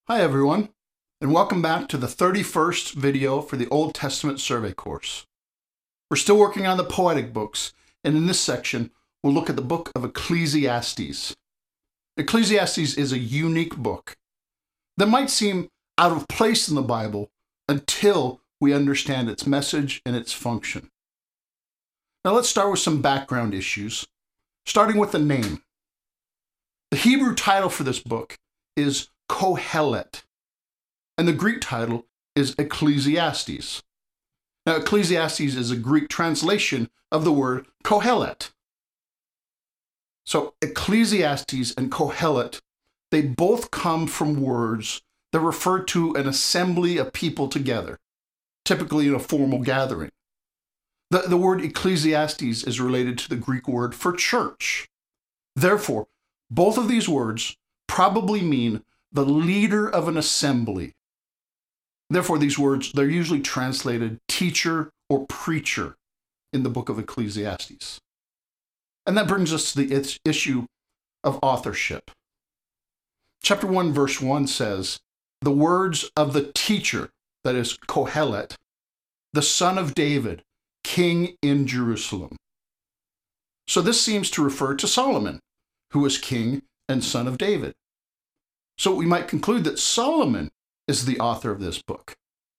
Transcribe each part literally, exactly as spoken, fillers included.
Hi everyone, and welcome back to the thirty-first video for the Old Testament survey course. We're still working on the poetic books, and in this section, we'll look at the book of Ecclesiastes. Ecclesiastes is a unique book that might seem out of place in the Bible until we understand its message and its function. Now let's start with some background issues, starting with the name. The Hebrew title for this book is Kohelet, and the Greek title is Ecclesiastes. Now, Ecclesiastes is a Greek translation of the word Kohelet. So, Ecclesiastes and Kohelet, they both come from words that refer to an assembly of people together, typically in a formal gathering. The, the word Ecclesiastes is related to the Greek word for church. Therefore, both of these words probably mean the leader of an assembly. Therefore, these words, they're usually translated teacher or preacher in the book of Ecclesiastes. And that brings us to the issue of authorship. Chapter one, verse one says, the words of the teacher, that is Kohelet, the son of David, king in Jerusalem. So this seems to refer to Solomon, who was king and son of David. So we might conclude that Solomon is the author of this book.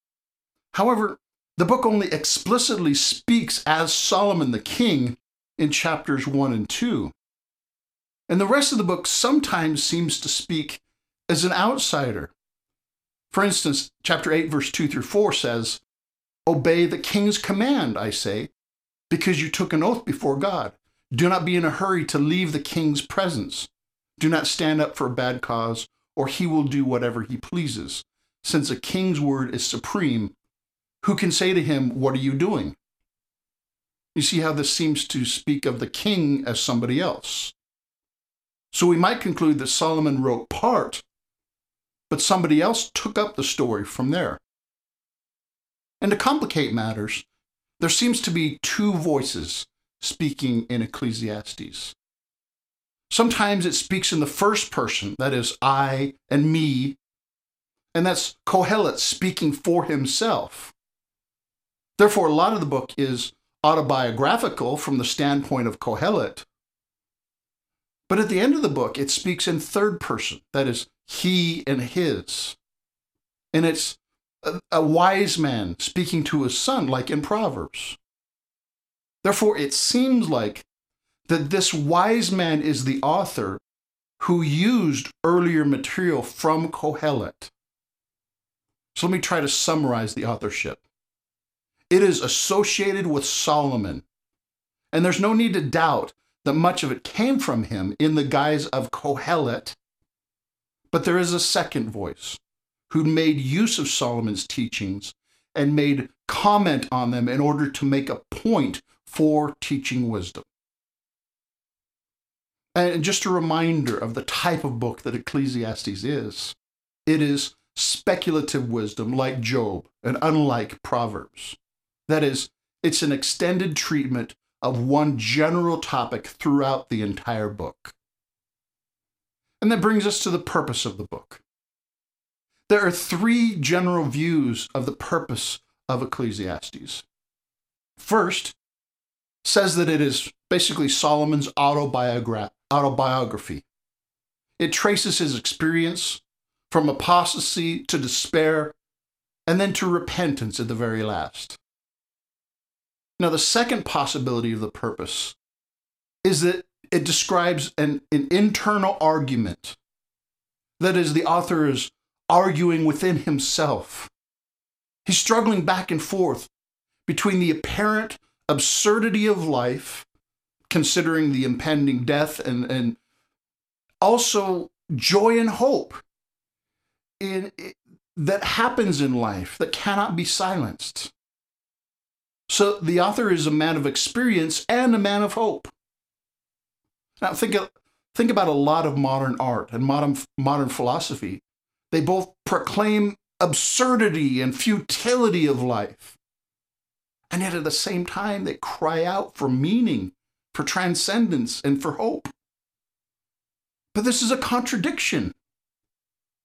However, the book only explicitly speaks as Solomon the king in chapters one and two. And the rest of the book sometimes seems to speak as an outsider. For instance, chapter eight, verse two through four says, obey the king's command, I say, because you took an oath before God. Do not be in a hurry to leave the king's presence. Do not stand up for a bad cause, or he will do whatever he pleases. Since a king's word is supreme, who can say to him, what are you doing? You see how this seems to speak of the king as somebody else. So we might conclude that Solomon wrote part, but somebody else took up the story from there. And to complicate matters, there seems to be two voices speaking in Ecclesiastes. Sometimes it speaks in the first person, that is, I and me, and that's Kohelet speaking for himself. Therefore, a lot of the book is autobiographical from the standpoint of Kohelet. But at the end of the book, it speaks in third person, that is, he and his. And it's a, a wise man speaking to his son, like in Proverbs. Therefore, it seems like that this wise man is the author who used earlier material from Kohelet. So let me try to summarize the authorship. It is associated with Solomon, and there's no need to doubt that much of it came from him in the guise of Kohelet, but there is a second voice who made use of Solomon's teachings and made comment on them in order to make a point for teaching wisdom. And just a reminder of the type of book that Ecclesiastes is. It is speculative wisdom like Job and unlike Proverbs. That is, it's an extended treatment of one general topic throughout the entire book. And that brings us to the purpose of the book. There are three general views of the purpose of Ecclesiastes. First, says that it is basically Solomon's autobiogra- autobiography. It traces his experience from apostasy to despair and then to repentance at the very last. Now, the second possibility of the purpose is that it describes an, an internal argument. That is, the author is arguing within himself. He's struggling back and forth between the apparent absurdity of life, considering the impending death, and, and also joy and hope in, in, that happens in life that cannot be silenced. So the author is a man of experience and a man of hope. Now think, of, think about a lot of modern art and modern, modern philosophy. They both proclaim absurdity and futility of life. And yet at the same time, they cry out for meaning, for transcendence, and for hope. But this is a contradiction.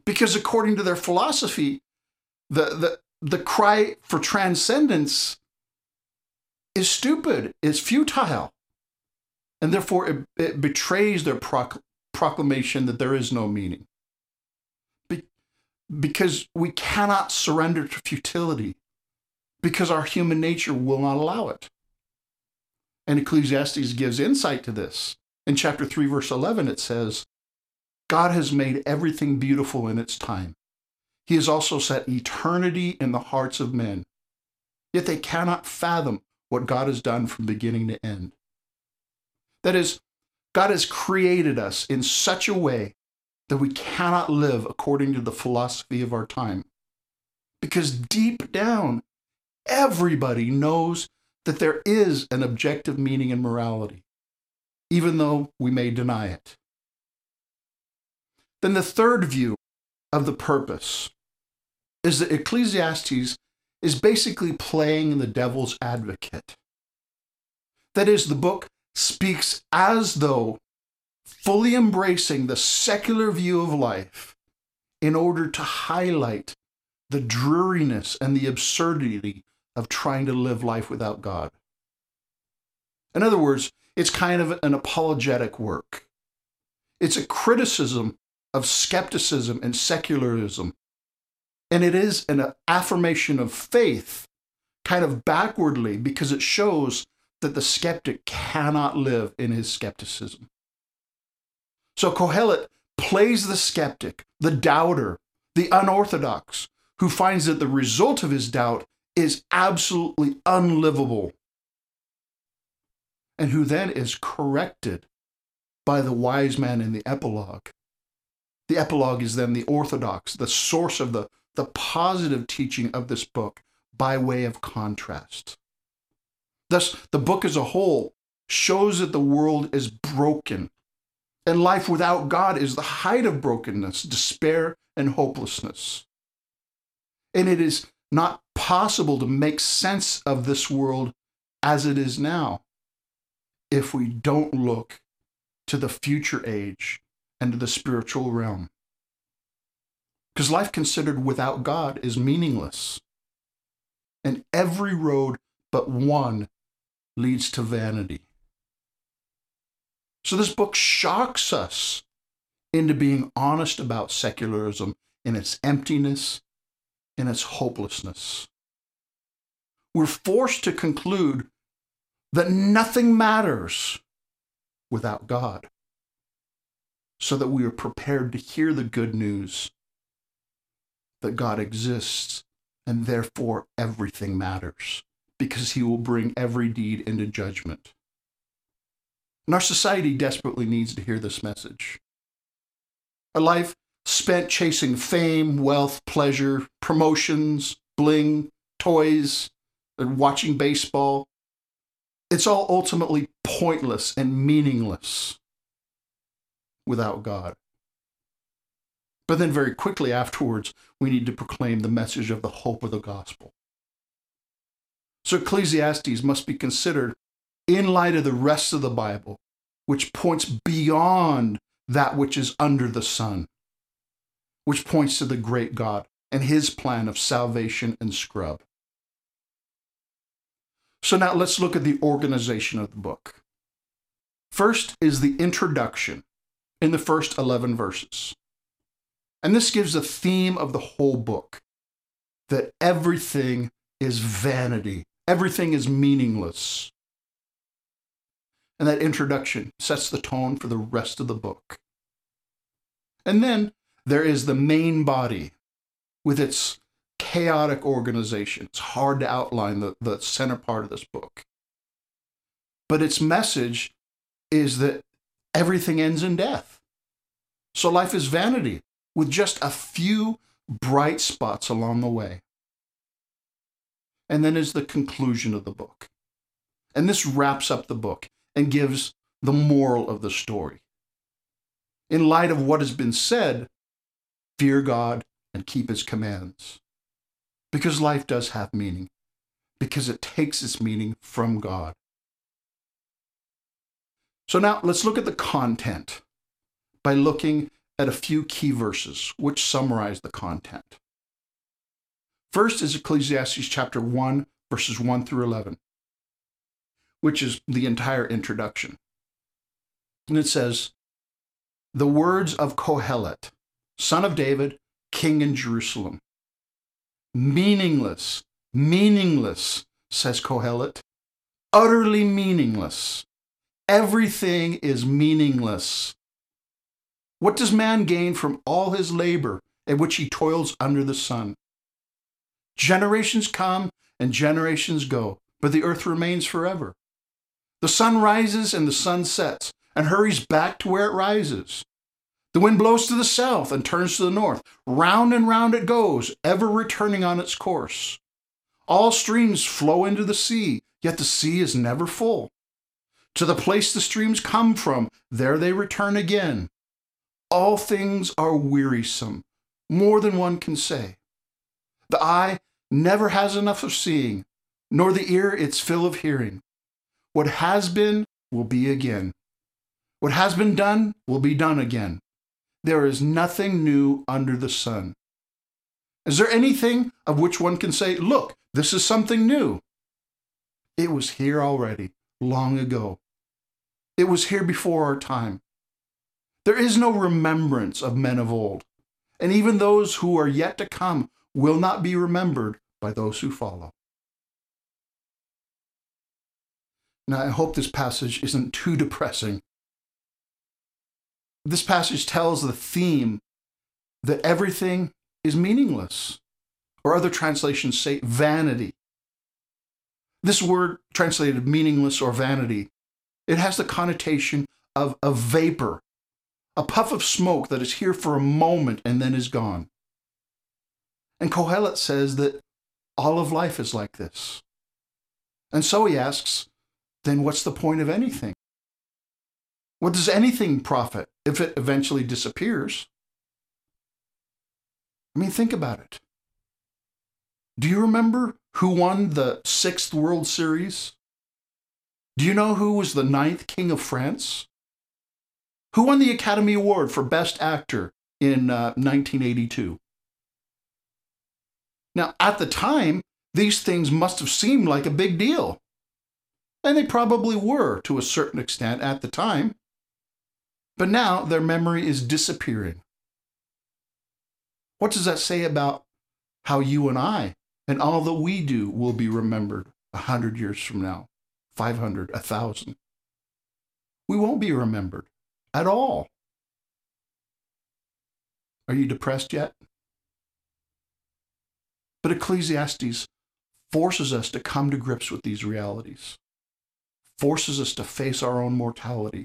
Because according to their philosophy, the, the, the cry for transcendence is stupid, is futile. And therefore it, it betrays their proc- proclamation that there is no meaning. Be- because we cannot surrender to futility, because our human nature will not allow it. And Ecclesiastes gives insight to this. In chapter three, verse eleven, it says, God has made everything beautiful in its time. He has also set eternity in the hearts of men. Yet they cannot fathom what God has done from beginning to end. That is, God has created us in such a way that we cannot live according to the philosophy of our time. Because deep down, everybody knows that there is an objective meaning in morality, even though we may deny it. Then the third view of the purpose is that Ecclesiastes is basically playing the devil's advocate. That is, the book speaks as though fully embracing the secular view of life in order to highlight the dreariness and the absurdity of trying to live life without God. In other words, it's kind of an apologetic work. It's a criticism of skepticism and secularism. And it is an affirmation of faith, kind of backwardly, because it shows that the skeptic cannot live in his skepticism. So Kohelet plays the skeptic, the doubter, the unorthodox, who finds that the result of his doubt is absolutely unlivable, and who then is corrected by the wise man in the epilogue. The epilogue is then the orthodox, the source of the, the positive teaching of this book by way of contrast. Thus, the book as a whole shows that the world is broken, and life without God is the height of brokenness, despair, and hopelessness. And it is not possible to make sense of this world as it is now if we don't look to the future age and to the spiritual realm. Because life considered without God is meaningless. And every road but one leads to vanity. So this book shocks us into being honest about secularism in its emptiness, in its hopelessness. We're forced to conclude that nothing matters without God, so that we are prepared to hear the good news that God exists, and therefore everything matters, because he will bring every deed into judgment. And our society desperately needs to hear this message. A life spent chasing fame, wealth, pleasure, promotions, bling, toys, and watching baseball, it's all ultimately pointless and meaningless without God. But then very quickly afterwards, we need to proclaim the message of the hope of the gospel. So Ecclesiastes must be considered in light of the rest of the Bible, which points beyond that which is under the sun, which points to the great God and his plan of salvation and scrub. So now let's look at the organization of the book. First is the introduction in the first eleven verses. And this gives a theme of the whole book, that everything is vanity. Everything is meaningless. And that introduction sets the tone for the rest of the book. And then there is the main body with its chaotic organization. It's hard to outline the, the center part of this book. But its message is that everything ends in death. So life is vanity, with just a few bright spots along the way. And then is the conclusion of the book. And this wraps up the book and gives the moral of the story. In light of what has been said, fear God and keep his commands. Because life does have meaning, because it takes its meaning from God. So now let's look at the content by looking at a few key verses which summarize the content. First is Ecclesiastes chapter one, verses one through eleven, which is the entire introduction. And it says, "The words of Kohelet, son of David, king in Jerusalem. Meaningless, meaningless, says Kohelet, utterly meaningless. Everything is meaningless. What does man gain from all his labor at which he toils under the sun? Generations come and generations go, but the earth remains forever. The sun rises and the sun sets and hurries back to where it rises. The wind blows to the south and turns to the north. Round and round it goes, ever returning on its course. All streams flow into the sea, yet the sea is never full. To the place the streams come from, there they return again. All things are wearisome, more than one can say. The eye never has enough of seeing, nor the ear its fill of hearing. What has been will be again. What has been done will be done again. There is nothing new under the sun. Is there anything of which one can say, look, this is something new? It was here already, long ago. It was here before our time. There is no remembrance of men of old, and even those who are yet to come will not be remembered by those who follow." Now, I hope this passage isn't too depressing. This passage tells the theme that everything is meaningless, or other translations say vanity. This word translated meaningless or vanity, it has the connotation of a vapor, a puff of smoke that is here for a moment and then is gone. And Kohelet says that all of life is like this. And so he asks, then what's the point of anything? What does anything profit if it eventually disappears? I mean, think about it. Do you remember who won the sixth World Series? Do you know who was the ninth King of France? Who won the Academy Award for Best Actor in uh, nineteen eighty-two? Now, at the time, these things must have seemed like a big deal. And they probably were to a certain extent at the time. But now their memory is disappearing. What does that say about how you and I and all that we do will be remembered a hundred years from now, five hundred, a thousand? We won't be remembered at all. Are you depressed yet? But Ecclesiastes forces us to come to grips with these realities, forces us to face our own mortality.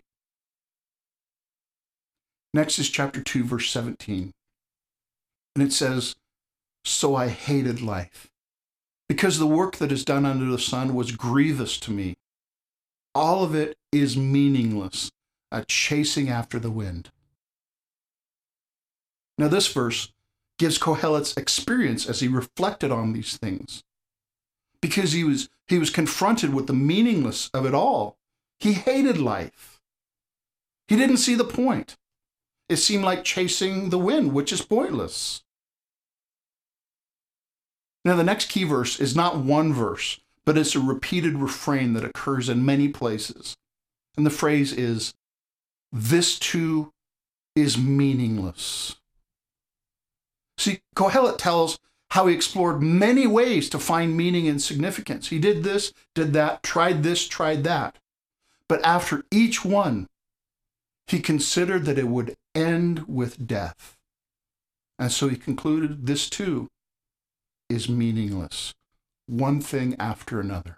Next is chapter two, verse seventeen. And it says, "So I hated life, because the work that is done under the sun was grievous to me. All of it is meaningless, a chasing after the wind." Now this verse gives Kohelet's experience as he reflected on these things. Because he was, he was confronted with the meaningless of it all. He hated life. He didn't see the point. It seemed like chasing the wind, which is pointless. Now, the next key verse is not one verse, but it's a repeated refrain that occurs in many places. And the phrase is, "This too is meaningless." See, Kohelet tells how he explored many ways to find meaning and significance. He did this, did that, tried this, tried that. But after each one, he considered that it would end with death. And so he concluded, this too is meaningless, one thing after another.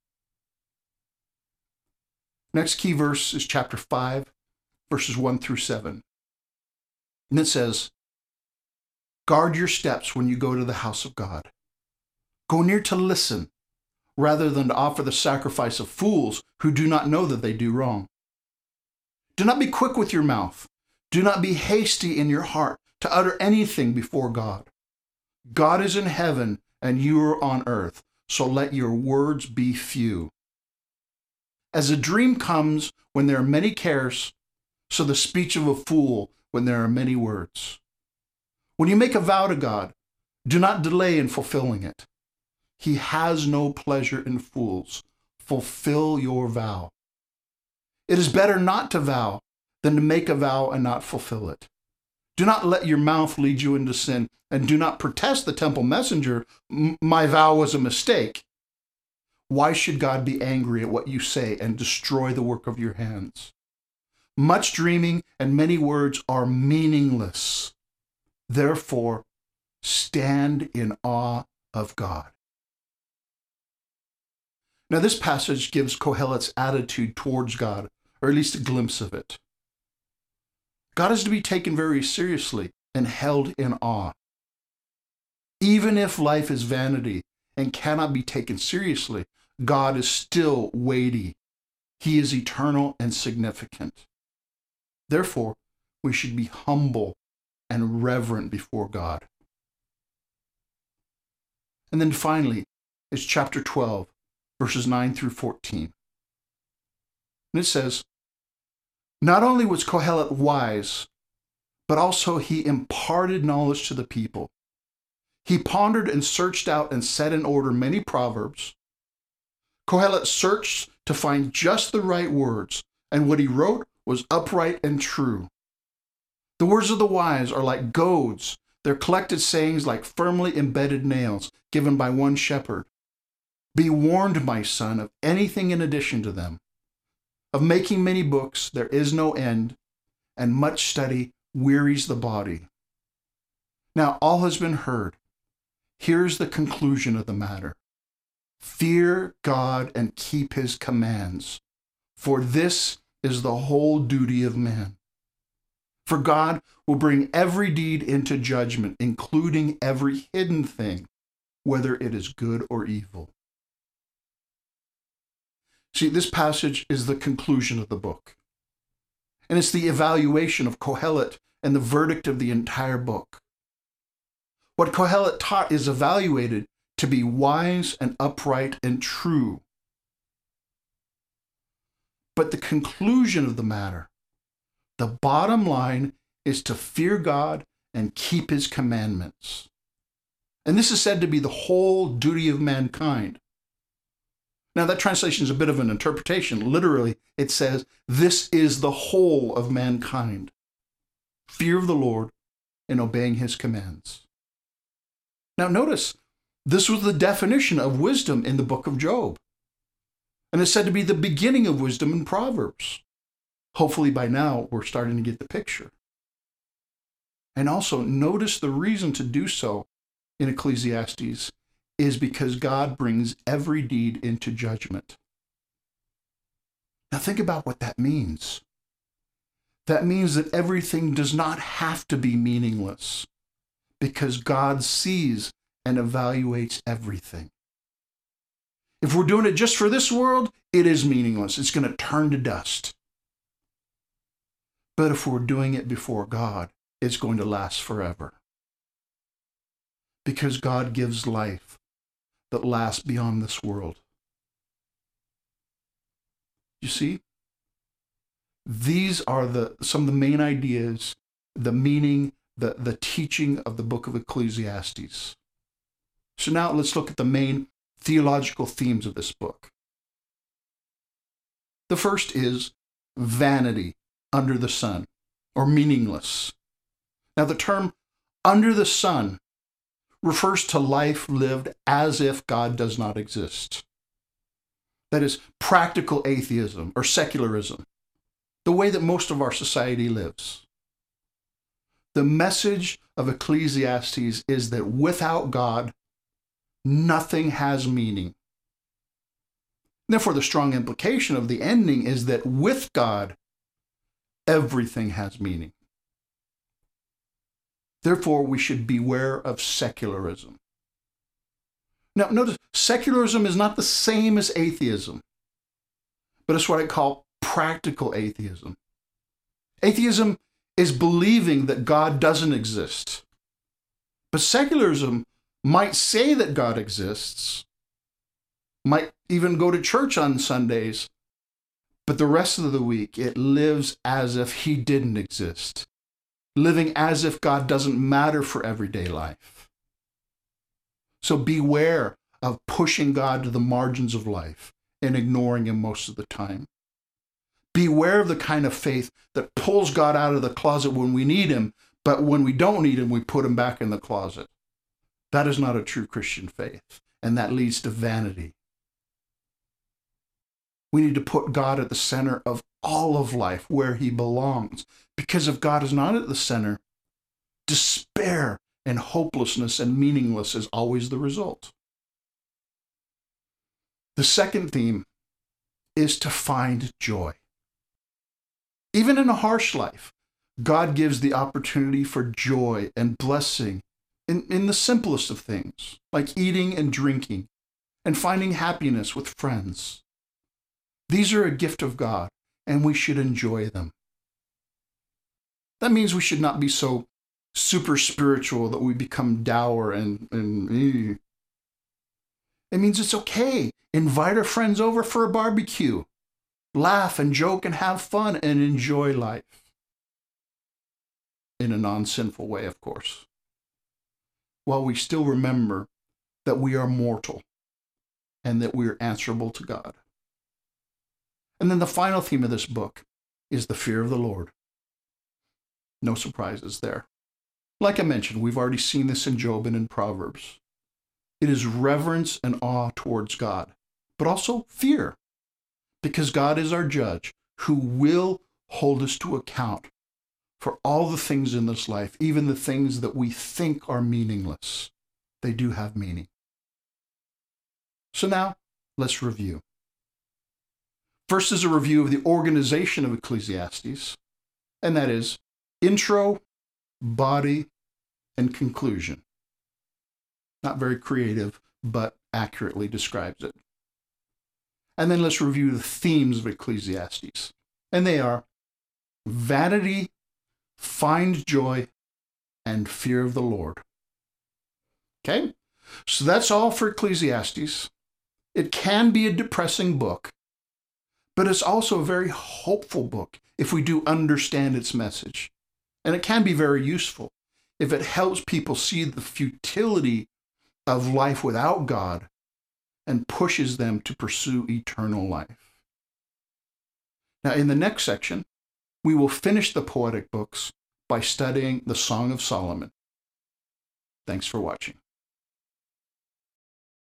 Next key verse is chapter five, verses one through seven. And it says, "Guard your steps when you go to the house of God. Go near to listen, rather than to offer the sacrifice of fools who do not know that they do wrong. Do not be quick with your mouth. Do not be hasty in your heart to utter anything before God. God is in heaven and you are on earth, so let your words be few. As a dream comes when there are many cares, so the speech of a fool when there are many words. When you make a vow to God, do not delay in fulfilling it. He has no pleasure in fools. Fulfill your vow. It is better not to vow than to make a vow and not fulfill it. Do not let your mouth lead you into sin, and do not protest the temple messenger, my vow was a mistake. Why should God be angry at what you say and destroy the work of your hands? Much dreaming and many words are meaningless. Therefore, stand in awe of God. Now, this passage gives Kohelet's attitude towards God, or at least a glimpse of it. God is to be taken very seriously and held in awe. Even if life is vanity and cannot be taken seriously, God is still weighty. He is eternal and significant. Therefore, we should be humble and reverent before God. And then finally, is chapter twelve, verses nine through fourteen. And it says, not only was Kohelet wise, but also he imparted knowledge to the people. He pondered and searched out and set in order many proverbs. Kohelet searched to find just the right words, and what he wrote was upright and true. The words of the wise are like goads, their collected sayings like firmly embedded nails given by one shepherd. Be warned, my son, of anything in addition to them. Of making many books there is no end, and much study wearies the body. Now all has been heard. Here's the conclusion of the matter. Fear God and keep his commands, for this is the whole duty of man. For God will bring every deed into judgment, including every hidden thing, whether it is good or evil. See, this passage is the conclusion of the book. And it's the evaluation of Kohelet and the verdict of the entire book. What Kohelet taught is evaluated to be wise and upright and true. But the conclusion of the matter, the bottom line, is to fear God and keep his commandments. And this is said to be the whole duty of mankind. Now, that translation is a bit of an interpretation. Literally, it says, this is the whole of mankind. Fear of the Lord and obeying his commands. Now, notice, this was the definition of wisdom in the book of Job. And it's said to be the beginning of wisdom in Proverbs. Hopefully by now, we're starting to get the picture. And also, notice the reason to do so in Ecclesiastes is because God brings every deed into judgment. Now think about what that means. That means that everything does not have to be meaningless, because God sees and evaluates everything. If we're doing it just for this world, it is meaningless. It's going to turn to dust. But if we're doing it before God, it's going to last forever. Because God gives life that lasts beyond this world. You see? These are the some of the main ideas, the meaning, the, the teaching of the book of Ecclesiastes. So now let's look at the main theological themes of this book. The first is vanity under the sun, or meaningless. Now the term under the sun refers to life lived as if God does not exist. That is practical atheism or secularism, the way that most of our society lives. The message of Ecclesiastes is that without God, nothing has meaning. Therefore, the strong implication of the ending is that with God, everything has meaning. Therefore, we should beware of secularism. Now, notice, secularism is not the same as atheism, but it's what I call practical atheism. Atheism is believing that God doesn't exist. But secularism might say that God exists, might even go to church on Sundays, but the rest of the week it lives as if he didn't exist. living as if God doesn't matter for everyday life. So beware of pushing God to the margins of life and ignoring him most of the time. Beware of the kind of faith that pulls God out of the closet when we need him, but when we don't need him, we put him back in the closet. That is not a true Christian faith, and that leads to vanity. We need to put God at the center of all of life, where he belongs. Because if God is not at the center, despair and hopelessness and meaningless is always the result. The second theme is to find joy. Even in a harsh life, God gives the opportunity for joy and blessing in, in the simplest of things, like eating and drinking and finding happiness with friends. These are a gift of God, and we should enjoy them. That means we should not be so super spiritual that we become dour and, and it means it's okay. Invite our friends over for a barbecue. Laugh and joke and have fun and enjoy life. In a non-sinful way, of course. While we still remember that we are mortal and that we are answerable to God. And then the final theme of this book is the fear of the Lord. No surprises there. Like I mentioned, we've already seen this in Job and in Proverbs. It is reverence and awe towards God, but also fear, because God is our judge who will hold us to account for all the things in this life, even the things that we think are meaningless. They do have meaning. So now, let's review. First is a review of the organization of Ecclesiastes, and that is intro, body, and conclusion. Not very creative, but accurately describes it. And then let's review the themes of Ecclesiastes, and they are vanity, find joy, and fear of the Lord. Okay? So that's all for Ecclesiastes. It can be a depressing book, but it's also a very hopeful book if we do understand its message. And it can be very useful if it helps people see the futility of life without God and pushes them to pursue eternal life. Now, in the next section, we will finish the poetic books by studying the Song of Solomon. Thanks for watching.